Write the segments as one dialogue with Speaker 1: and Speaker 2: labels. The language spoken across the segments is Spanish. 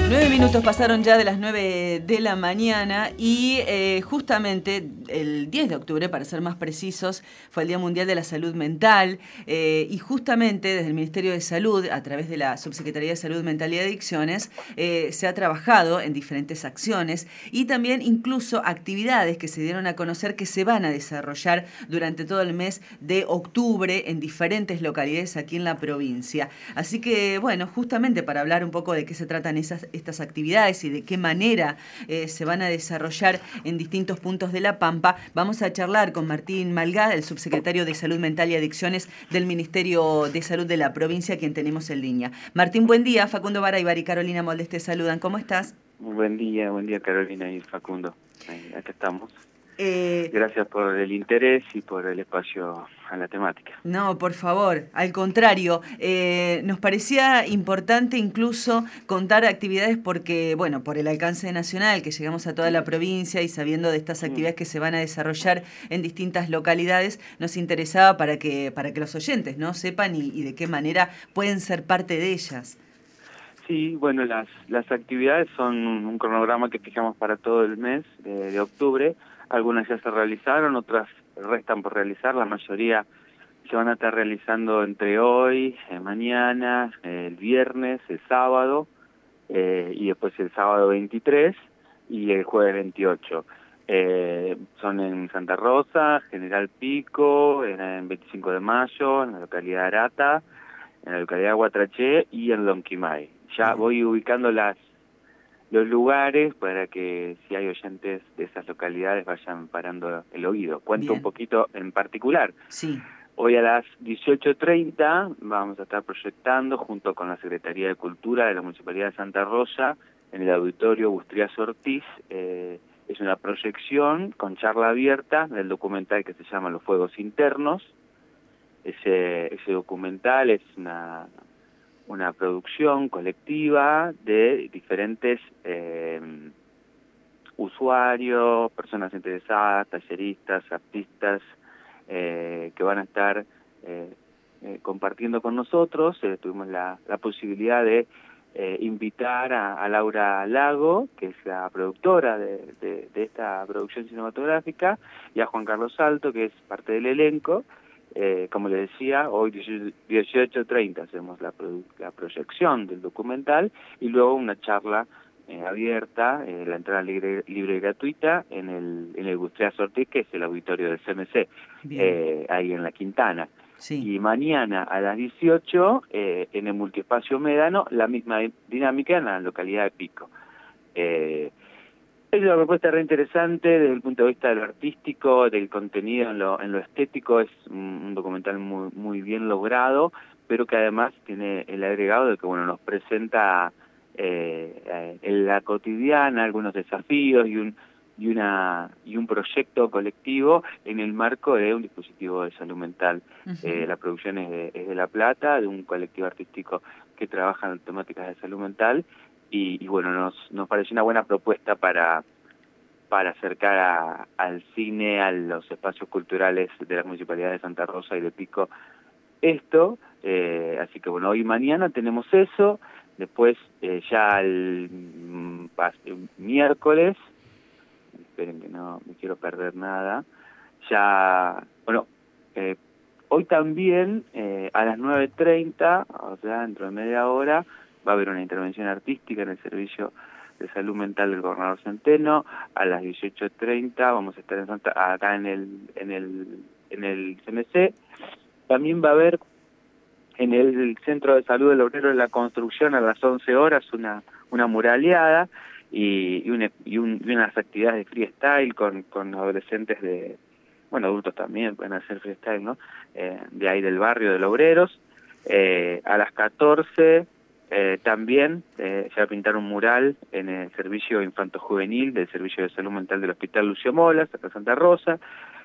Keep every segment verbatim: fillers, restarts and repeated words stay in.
Speaker 1: Nueve minutos pasaron ya de las nueve de la mañana y eh, justamente el diez de octubre, para ser más precisos, fue el Día Mundial de la Salud Mental eh, y justamente desde el Ministerio de Salud, a través de la Subsecretaría de Salud Mental y Adicciones, eh, se ha trabajado en diferentes acciones y también incluso actividades que se dieron a conocer que se van a desarrollar durante todo el mes de octubre en diferentes localidades aquí en la provincia. Así que, bueno, justamente para hablar un poco de qué se tratan esas estas actividades y de qué manera eh, se van a desarrollar en distintos puntos de La Pampa, vamos a charlar con Martín Malgá, el subsecretario de Salud Mental y Adicciones del Ministerio de Salud de la provincia, quien tenemos en línea. Martín, buen día. Facundo Baraybar y Carolina Moldes te saludan. ¿Cómo estás?
Speaker 2: Muy buen día, buen día Carolina y Facundo. Ahí, acá estamos.
Speaker 1: Eh,
Speaker 2: Gracias por el interés y por el espacio a la temática.
Speaker 1: No, por favor, al contrario, eh, nos parecía importante incluso contar actividades porque, bueno, por el alcance nacional, que llegamos a toda la provincia y sabiendo de estas
Speaker 2: Mm.
Speaker 1: actividades que se van a desarrollar en distintas localidades, nos interesaba para que, para que los oyentes, ¿no?, sepan y, y de qué manera pueden ser parte de ellas.
Speaker 2: Sí, bueno, las las actividades son un, un cronograma que fijamos para todo el mes de, de octubre. Algunas ya se realizaron, otras restan por realizar. La mayoría se van a estar realizando entre hoy, eh, mañana, eh, el viernes, el sábado, eh, y después el sábado veintitrés y el jueves veintiocho. Eh, son en Santa Rosa, General Pico, en, en veinticinco de mayo, en la localidad de Arata, en la localidad de Guatraché y en Lonquimay. Ya
Speaker 1: Bien.
Speaker 2: voy ubicando las los lugares para que si hay oyentes de esas localidades vayan parando el oído. Cuento un
Speaker 1: Bien,
Speaker 2: poquito en particular.
Speaker 1: sí,
Speaker 2: Hoy a las dieciocho treinta vamos a estar proyectando junto con la Secretaría de Cultura de la Municipalidad de Santa Rosa en el Auditorio Bustrias Ortiz. Eh, es una proyección con charla abierta del documental que se llama Los Fuegos Internos. Ese, ese documental es una, una producción colectiva de diferentes eh, usuarios, personas interesadas, talleristas, artistas, eh, que van a estar eh, eh, compartiendo con nosotros. Eh, tuvimos la, la posibilidad de eh, invitar a, a Laura Lago, que es la productora de, de, de esta producción cinematográfica, y a Juan Carlos Salto, que es parte del elenco. Eh, como le decía, hoy dieciocho treinta hacemos la, produ la proyección del documental y luego una charla eh, abierta, eh, la entrada libre, libre y gratuita en el, en el Bustrias Ortiz, que es el auditorio del C M C,
Speaker 1: bien,
Speaker 2: eh, ahí en la Quintana.
Speaker 1: sí.
Speaker 2: Y mañana a las dieciocho, eh, en el Multiespacio Médano, la misma dinámica en la localidad de Pico. Eh, Es una propuesta re interesante desde el punto de vista de lo artístico, del contenido en lo, en lo estético. Es un, un documental muy, muy bien logrado, pero que además tiene el agregado de que, bueno, nos presenta eh, en la cotidiana algunos desafíos y un y una y un proyecto colectivo en el marco de un dispositivo de salud mental.
Speaker 1: Uh-huh.
Speaker 2: Eh, la producción es de, es de La Plata, de un colectivo artístico que trabaja en temáticas de salud mental. Y, y bueno, nos, nos pareció una buena propuesta para, para acercar a, al cine, a los espacios culturales de las municipalidades de Santa Rosa y de Pico esto. Eh, así que bueno, hoy y mañana tenemos eso. Después eh, ya el, el miércoles, esperen que no me quiero perder nada, ya, bueno, eh, hoy también eh, a las nueve treinta, o sea, dentro de media hora, va a haber una intervención artística en el Servicio de Salud Mental del Gobernador Centeno. A las dieciocho treinta vamos a estar en Santa, acá en el, en el, en el C M C. También va a haber en el Centro de Salud del Obrero de la Construcción a las once horas una, una muraleada y, y, un, y, un, y unas actividades de freestyle con, con adolescentes de, bueno, adultos también pueden hacer freestyle, ¿no? Eh, de ahí del barrio de los Obreros. Eh, a las catorce eh, también eh, se va a pintar un mural en el Servicio Infanto-Juvenil del Servicio de Salud Mental del Hospital Lucio Molas, acá en Santa Rosa.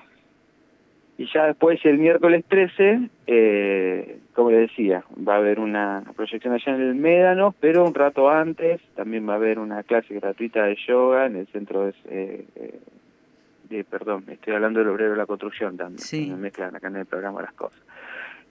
Speaker 2: Y ya después, el miércoles trece, eh, como le decía, va a haber una proyección allá en el Médano, pero un rato antes también va a haber una clase gratuita de yoga en el centro de... Eh, eh, de perdón, estoy hablando del Obrero de la Construcción también,
Speaker 1: Sí.
Speaker 2: me mezclan acá en el programa las cosas.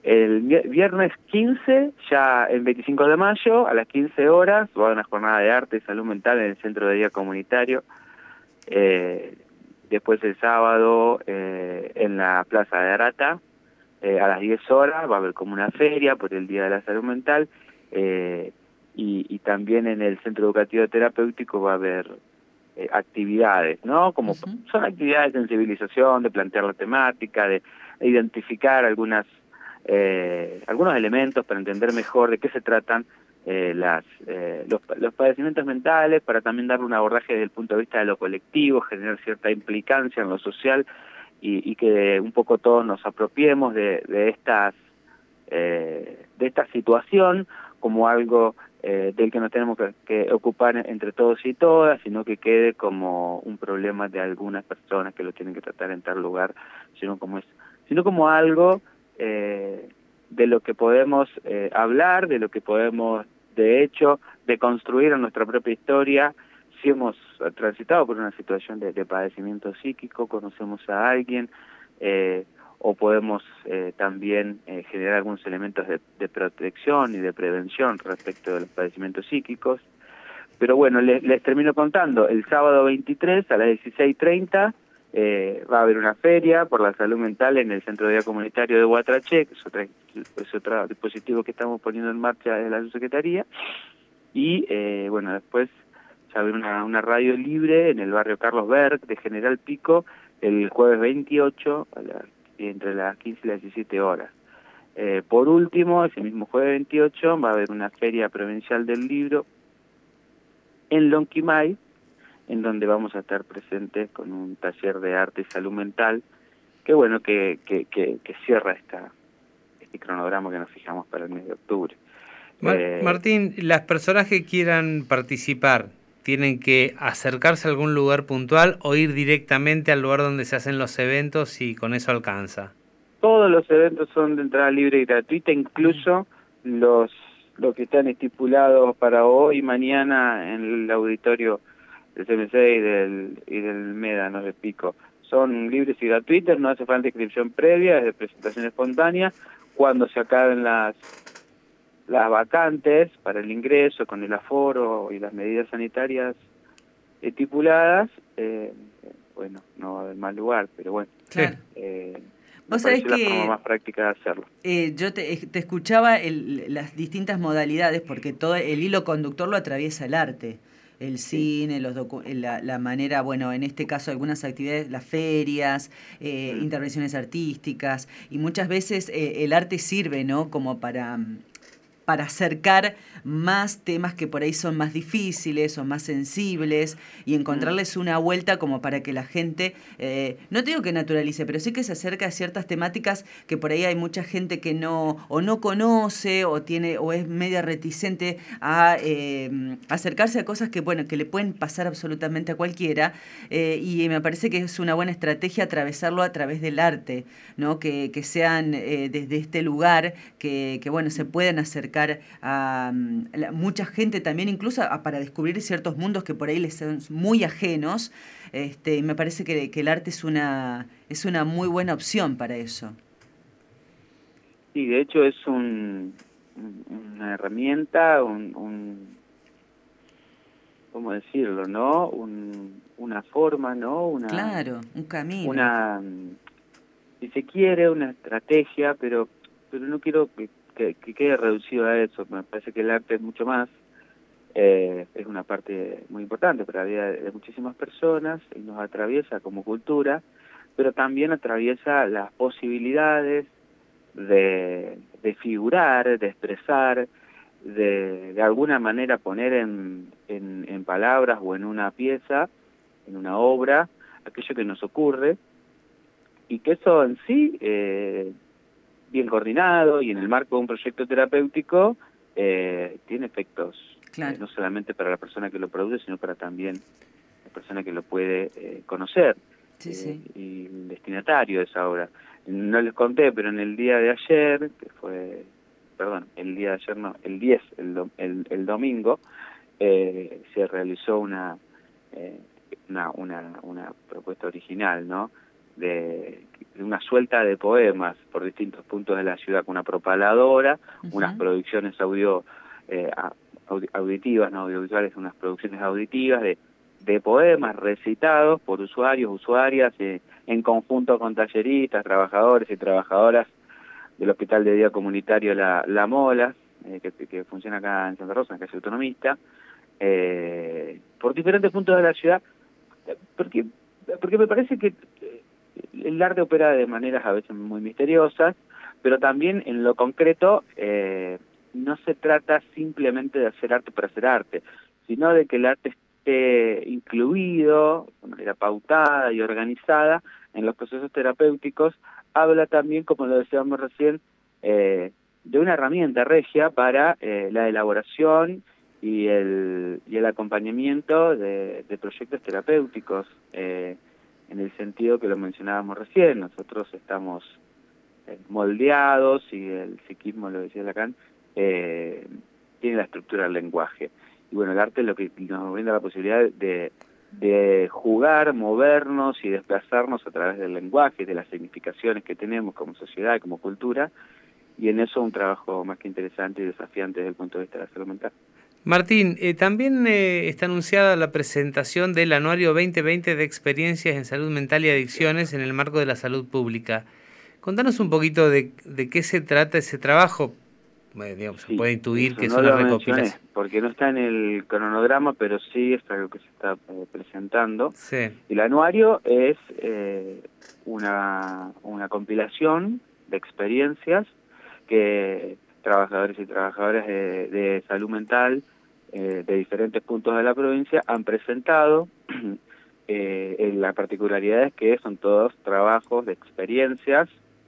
Speaker 2: El viernes quince, ya el veinticinco de mayo, a las quince horas, va a haber una jornada de arte y salud mental en el Centro de Día Comunitario. Eh, después el sábado, eh, en la Plaza de Arata, eh, a las diez horas, va a haber como una feria por el Día de la Salud Mental. Eh, y, y también en el Centro Educativo Terapéutico va a haber eh, actividades, ¿no? Como uh-huh. Son actividades de sensibilización, de plantear la temática, de, de identificar algunas eh, algunos elementos para entender mejor de qué se tratan eh, las eh, los, los padecimientos mentales, para también darle un abordaje desde el punto de vista de lo colectivo, generar cierta implicancia en lo social y, y que un poco todos nos apropiemos de, de estas eh, de esta situación como algo eh, del que nos tenemos que, que ocupar entre todos y todas, sino que quede como un problema de algunas personas que lo tienen que tratar en tal lugar, sino como es, sino como algo eh, de lo que podemos eh, hablar, de lo que podemos, de hecho, de construir en nuestra propia historia. Si hemos transitado por una situación de, de padecimiento psíquico, conocemos a alguien, eh, o podemos eh, también eh, generar algunos elementos de, de protección y de prevención respecto de los padecimientos psíquicos. Pero bueno, les, les termino contando, el sábado veintitrés a las dieciséis treinta eh, va a haber una feria por la salud mental en el Centro de Día Comunitario de Huatraché, que es, otra, es otro dispositivo que estamos poniendo en marcha desde la subsecretaría, y eh, bueno, después va a haber una, una radio libre en el barrio Carlos Berg de General Pico el jueves veintiocho a las entre las quince y las diecisiete horas. Eh, por último, ese mismo jueves veintiocho va a haber una feria provincial del libro en Lonquimay, en donde vamos a estar presentes con un taller de arte y salud mental, que bueno, que, que, que, que cierra esta, este cronograma que nos fijamos para el mes de octubre.
Speaker 3: Mar eh, Martín, las personas que quieran participar, ¿tienen que acercarse a algún lugar puntual o ir directamente al lugar donde se hacen los eventos y con eso alcanza?
Speaker 2: Todos los eventos son de entrada libre y gratuita, incluso mm. los, los que están estipulados para hoy y mañana en el auditorio del C M C y del, y del Médano de Pico. Son libres y gratuitos, no hace falta inscripción previa, es de presentación espontánea. Cuando se acaben las las vacantes para el ingreso con el aforo y las medidas sanitarias estipuladas, eh, bueno, no va a haber más lugar, pero bueno,
Speaker 1: claro.
Speaker 2: eh,
Speaker 1: Vos sabés
Speaker 2: la
Speaker 1: que
Speaker 2: forma más práctica de hacerlo.
Speaker 1: Eh, yo te, te escuchaba el, las distintas modalidades, porque todo el hilo conductor lo atraviesa el arte, el cine, los docu la, la manera, bueno, en este caso algunas actividades, las ferias, eh, mm. intervenciones artísticas, y muchas veces eh, el arte sirve, ¿no?, como para... para acercar más temas que por ahí son más difíciles o más sensibles y encontrarles una vuelta como para que la gente, eh, no te digo que naturalice, pero sí que se acerque a ciertas temáticas que por ahí hay mucha gente que no o no conoce o tiene o es media reticente a eh, acercarse a cosas que, bueno, que le pueden pasar absolutamente a cualquiera, eh, y me parece que es una buena estrategia atravesarlo a través del arte, ¿no? Que, que sean eh, desde este lugar que, que, bueno, se puedan acercar a la, mucha gente también, incluso a, para descubrir ciertos mundos que por ahí les son muy ajenos. Este, y me parece que, que el arte es una, es una muy buena opción para eso.
Speaker 2: Sí, de hecho es un, una herramienta, un, un ¿cómo decirlo, no? Un, una forma, ¿no? Una,
Speaker 1: claro, un camino.
Speaker 2: Una, si se quiere, una estrategia, pero, pero no quiero que Que, que quede reducido a eso. Me parece que el arte es mucho más, eh, es una parte muy importante para la vida de, de muchísimas personas y nos atraviesa como cultura, pero también atraviesa las posibilidades de, de figurar, de expresar, de, de alguna manera poner en, en, en palabras o en una pieza, en una obra, aquello que nos ocurre, y que eso en sí... Eh, bien coordinado y en el marco de un proyecto terapéutico eh, tiene efectos, claro. eh, no solamente para la persona que lo produce, sino para también la persona que lo puede eh, conocer,
Speaker 1: sí,
Speaker 2: eh,
Speaker 1: sí.
Speaker 2: y el destinatario de esa obra. No les conté, pero en el día de ayer, que fue, perdón, el día de ayer no, el diez, el, do, el, el domingo, eh, se realizó una, eh, una, una, una propuesta original, ¿no? de, de una suelta de poemas por distintos puntos de la ciudad, con una propaladora, uh-huh. unas producciones audio eh, auditivas, no audiovisuales, unas producciones auditivas de, de poemas recitados por usuarios, usuarias, eh, en conjunto con talleristas, trabajadores y trabajadoras del Hospital de Día Comunitario La, La Mola, eh, que, que funciona acá en Santa Rosa, en Calle Autonomista, eh, por diferentes puntos de la ciudad, porque, porque me parece que el arte opera de maneras a veces muy misteriosas, pero también en lo concreto eh, no se trata simplemente de hacer arte por hacer arte, sino de que el arte esté incluido, de manera pautada y organizada en los procesos terapéuticos. Habla también, como lo decíamos recién, eh, de una herramienta regia para eh, la elaboración y el, y el acompañamiento de, de proyectos terapéuticos, eh, en el sentido que lo mencionábamos recién. Nosotros estamos eh, moldeados, y el psiquismo, lo decía Lacan, eh, tiene la estructura del lenguaje. Y bueno, el arte es lo que nos brinda la posibilidad de, de jugar, movernos y desplazarnos a través del lenguaje, de las significaciones que tenemos como sociedad y como cultura, y en eso un trabajo más que interesante y desafiante desde el punto de vista de la salud mental.
Speaker 3: Martín, eh, también eh, está anunciada la presentación del Anuario veinte veinte de Experiencias en Salud Mental y Adicciones en el marco de la salud pública. Contanos un poquito de, de qué se trata ese trabajo. Bueno, digamos,
Speaker 2: sí,
Speaker 3: se puede intuir que es
Speaker 2: no
Speaker 3: una
Speaker 2: lo
Speaker 3: recopilación.
Speaker 2: Mencioné, porque no está en el cronograma, pero sí es algo que se está eh, presentando.
Speaker 3: Sí.
Speaker 2: El anuario es eh, una, una compilación de experiencias que trabajadores y trabajadoras de, de salud mental eh, de diferentes puntos de la provincia han presentado. eh, en la particularidad es que son todos trabajos de experiencias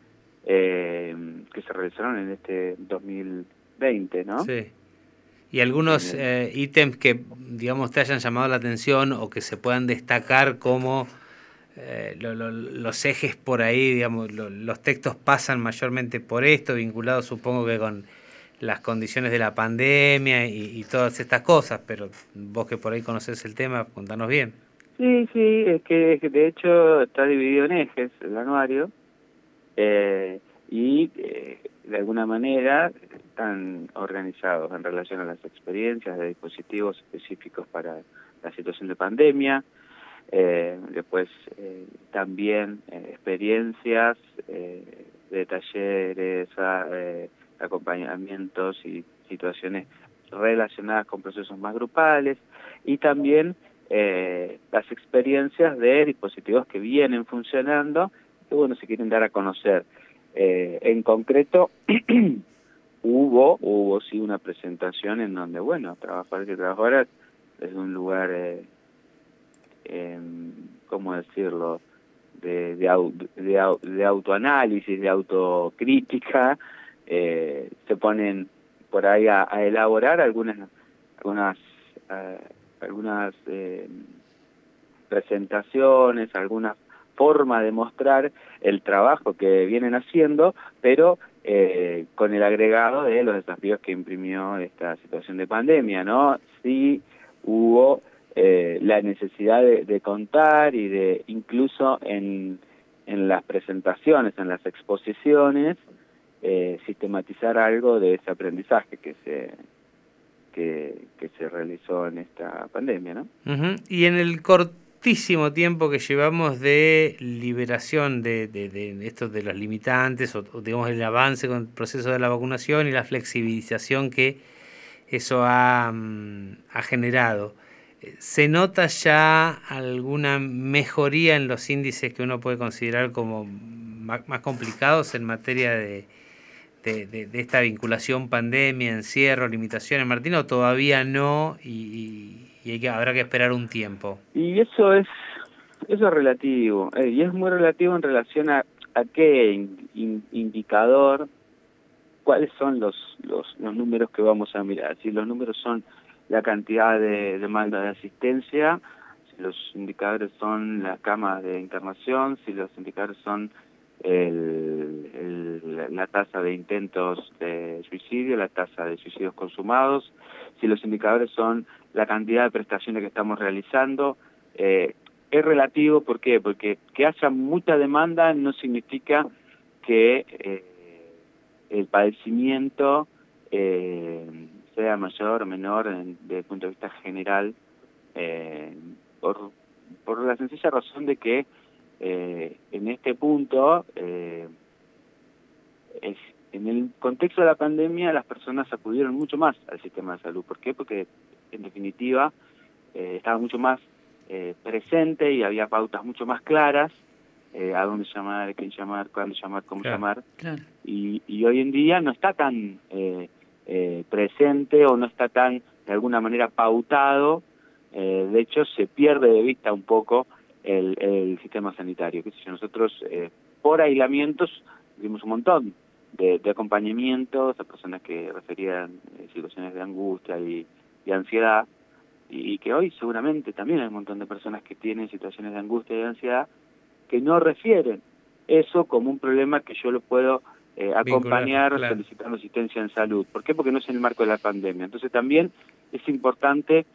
Speaker 2: eh, que se realizaron en este dos mil veinte, ¿no?
Speaker 3: Sí. Y algunos eh, ítems que, digamos, te hayan llamado la atención o que se puedan destacar como eh, lo, lo, los ejes por ahí, digamos, lo, los textos pasan mayormente por esto, vinculados supongo que con las condiciones de la pandemia y, y todas estas cosas, pero vos que por ahí conocés el tema, contanos bien.
Speaker 2: Sí, sí, es que, es que de hecho está dividido en ejes el anuario, eh, y eh, de alguna manera están organizados en relación a las experiencias de dispositivos específicos para la situación de pandemia, eh, después eh, también eh, experiencias eh, de talleres, a, eh, acompañamientos y situaciones relacionadas con procesos más grupales, y también eh, las experiencias de dispositivos que vienen funcionando, que bueno, se quieren dar a conocer. Eh, en concreto, hubo, hubo sí una presentación en donde, bueno, trabajadores y trabajadoras desde un lugar, eh, eh, ¿cómo decirlo?, de, de, de, de autoanálisis, de autocrítica, eh, se ponen por ahí a, a elaborar algunas, algunas, uh, algunas eh, presentaciones, algunas forma de mostrar el trabajo que vienen haciendo, pero eh, con el agregado de los desafíos que imprimió esta situación de pandemia, ¿no? Sí hubo eh, la necesidad de, de contar y de, incluso en, en las presentaciones, en las exposiciones, eh, sistematizar algo de ese aprendizaje que se que, que se realizó en esta pandemia, ¿no?
Speaker 3: Uh-huh. Y en el corto tiempo que llevamos de liberación de, de, de estos de los limitantes o, o digamos el avance con el proceso de la vacunación y la flexibilización que eso ha, um, ha generado, ¿se nota ya alguna mejoría en los índices que uno puede considerar como más, más complicados en materia de, de, de, de esta vinculación pandemia, encierro, limitaciones, Martín, o todavía no y, y y hay que, habrá que esperar un tiempo?
Speaker 2: Y eso es eso es relativo, eh, y es muy relativo en relación a, a qué in, in, indicador, cuáles son los, los los números que vamos a mirar. Si los números son la cantidad de demanda de asistencia, si los indicadores son las camas de internación, si los indicadores son el, el, la tasa de intentos de suicidio, la tasa de suicidios consumados, si los indicadores son la cantidad de prestaciones que estamos realizando. Eh, es relativo. ¿Por qué? Porque que haya mucha demanda no significa que eh, el padecimiento eh, sea mayor o menor en, desde el punto de vista general, eh, por, por la sencilla razón de que eh, en este punto, eh, es, en el contexto de la pandemia, las personas acudieron mucho más al sistema de salud. ¿Por qué? Porque en definitiva eh, estaba mucho más eh, presente y había pautas mucho más claras, eh, a dónde llamar, a quién llamar, cuándo llamar, cómo
Speaker 3: Claro,
Speaker 2: llamar.
Speaker 1: Claro.
Speaker 2: Y, y hoy en día no está tan eh, eh, presente o no está tan, de alguna manera, pautado. Eh, de hecho, se pierde de vista un poco el, el sistema sanitario. ¿Qué sé yo? Nosotros, eh, por aislamientos, vimos un montón de, de acompañamientos a personas que referían eh, situaciones de angustia y, y ansiedad, y que hoy seguramente también hay un montón de personas que tienen situaciones de angustia y de ansiedad que no refieren eso como un problema que yo lo puedo eh, acompañar,
Speaker 3: vincular, claro.
Speaker 2: solicitando asistencia en salud. ¿Por qué? Porque no es en el marco de la pandemia. Entonces también es importante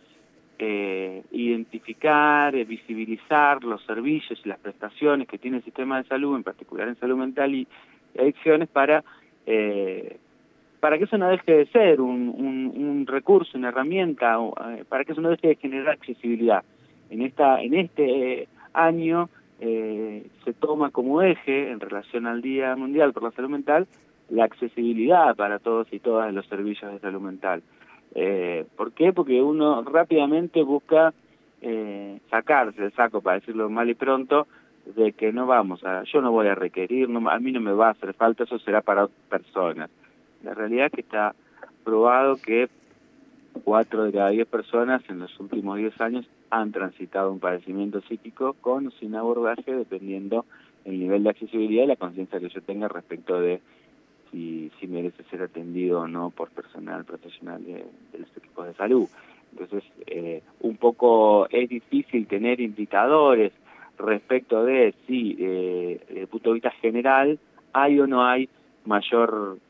Speaker 2: eh, identificar, eh, visibilizar los servicios y las prestaciones que tiene el sistema de salud, en particular en salud mental y, y adicciones, para eh, para que eso no deje de ser un, un, un recurso, una herramienta, o, eh, para que eso no deje de generar accesibilidad. En esta en este eh, año eh, se toma como eje, en relación al Día Mundial por la Salud Mental, la accesibilidad para todos y todas los servicios de salud mental. Eh, ¿Por qué? Porque uno rápidamente busca eh, sacarse el saco, para decirlo mal y pronto, de que no vamos a, yo no voy a requerir, no, a mí no me va a hacer falta, eso será para otras personas. La realidad es que está probado que cuatro de cada diez personas en los últimos diez años han transitado un padecimiento psíquico con o sin abordaje, dependiendo el nivel de accesibilidad y la conciencia que yo tenga respecto de si, si merece ser atendido o no por personal profesional de, de los equipos de salud. Entonces, eh, un poco es difícil tener indicadores respecto de si, eh, desde el punto de vista general, hay o no hay mayor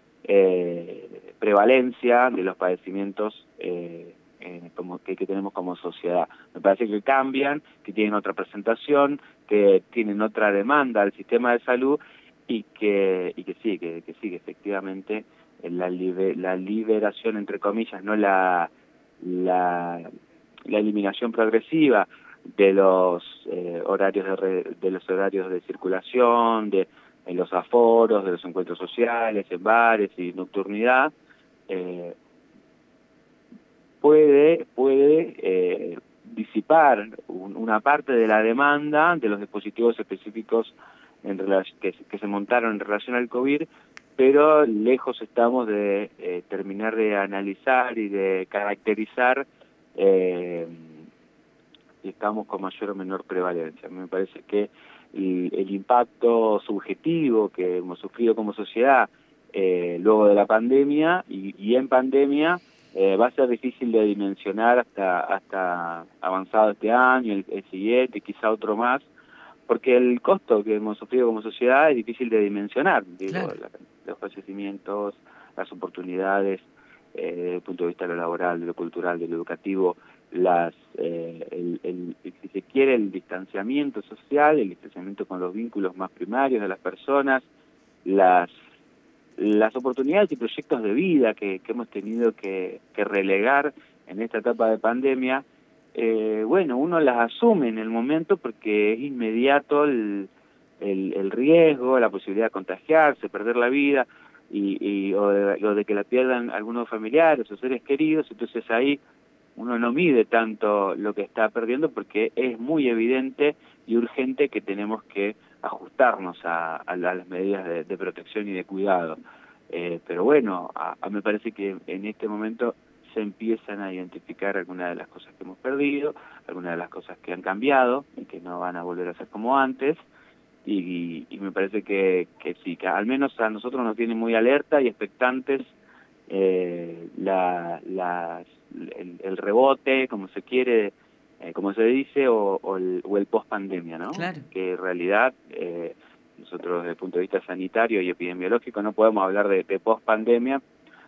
Speaker 2: eh, prevalencia de los padecimientos eh, eh, como que, que tenemos como sociedad. Me parece que cambian, que tienen otra presentación, que tienen otra demanda al sistema de salud, y que y que sí, que, que sí, que efectivamente la, liber, la liberación, entre comillas, no la, la, la eliminación progresiva de los eh, horarios de, re, de los horarios de circulación, de en los aforos, de los encuentros sociales, en bares y nocturnidad, eh, puede, puede eh, disipar un, una parte de la demanda de los dispositivos específicos en que, que se montaron en relación al COVID, pero lejos estamos de eh, terminar de analizar y de caracterizar eh, si estamos con mayor o menor prevalencia. Me parece que el, el impacto subjetivo que hemos sufrido como sociedad eh, luego de la pandemia y, y en pandemia eh, va a ser difícil de dimensionar hasta hasta avanzado este año, el, el siguiente, quizá otro más, porque el costo que hemos sufrido como sociedad es difícil de dimensionar. Digo,
Speaker 1: Claro.
Speaker 2: la, los fallecimientos, las oportunidades, eh, desde el punto de vista de lo laboral, de lo cultural, de lo educativo, las eh, el, el, el, si se quiere, el distanciamiento social, el distanciamiento con los vínculos más primarios de las personas, las las oportunidades y proyectos de vida que, que hemos tenido que, que relegar en esta etapa de pandemia. Eh, bueno, uno las asume en el momento porque es inmediato el, el, el riesgo, la posibilidad de contagiarse, perder la vida, y, y o, de, o de que la pierdan algunos familiares o seres queridos. Entonces ahí uno no mide tanto lo que está perdiendo, porque es muy evidente y urgente que tenemos que ajustarnos a, a las medidas de, de protección y de cuidado. Eh, pero bueno, a, a me parece que en este momento se empiezan a identificar algunas de las cosas que hemos perdido, algunas de las cosas que han cambiado y que no van a volver a ser como antes, y, y, y me parece que, que sí, que al menos a nosotros nos tiene muy alerta y expectantes eh, la, la, el, el rebote, como se quiere, eh, como se dice, o, o el, o el post-pandemia, ¿no?
Speaker 1: Claro.
Speaker 2: Que en realidad nosotros desde el punto de vista sanitario y epidemiológico no podemos hablar de, de post-pandemia,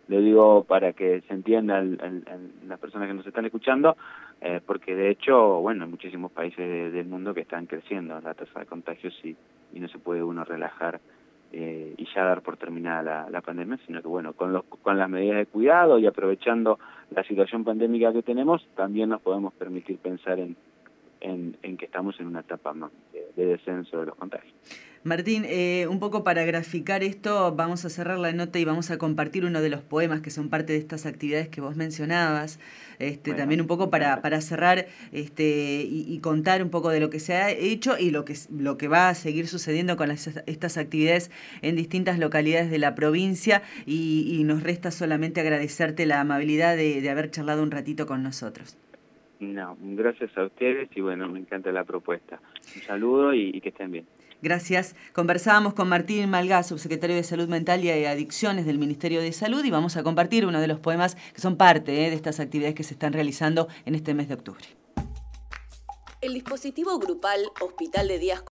Speaker 2: Lo digo para que se entienda el, el, el, las personas que nos están escuchando, eh, porque de hecho, bueno, hay muchísimos países de, del mundo que están creciendo la tasa de contagios y, y no se puede uno relajar eh, y ya dar por terminada la, la pandemia, sino que bueno, con, los, con las medidas de cuidado y aprovechando la situación pandémica que tenemos, también nos podemos permitir pensar en, en, en que estamos en una etapa más de, de descenso de los contagios.
Speaker 1: Martín, eh, un poco para graficar esto, vamos a cerrar la nota y vamos a compartir uno de los poemas que son parte de estas actividades que vos mencionabas, este, bueno, también un poco para, para cerrar este, y, y contar un poco de lo que se ha hecho y lo que, lo que va a seguir sucediendo con las, estas actividades en distintas localidades de la provincia y, y nos resta solamente agradecerte la amabilidad de, de haber charlado un ratito con nosotros.
Speaker 2: No, gracias a ustedes y bueno, me encanta la propuesta. Un saludo y, y que estén bien.
Speaker 1: Gracias. Conversábamos con Martín Malgás, subsecretario de Salud Mental y Adicciones del Ministerio de Salud, y vamos a compartir uno de los poemas que son parte eh, de estas actividades que se están realizando en este mes de octubre.
Speaker 4: El dispositivo grupal Hospital de Días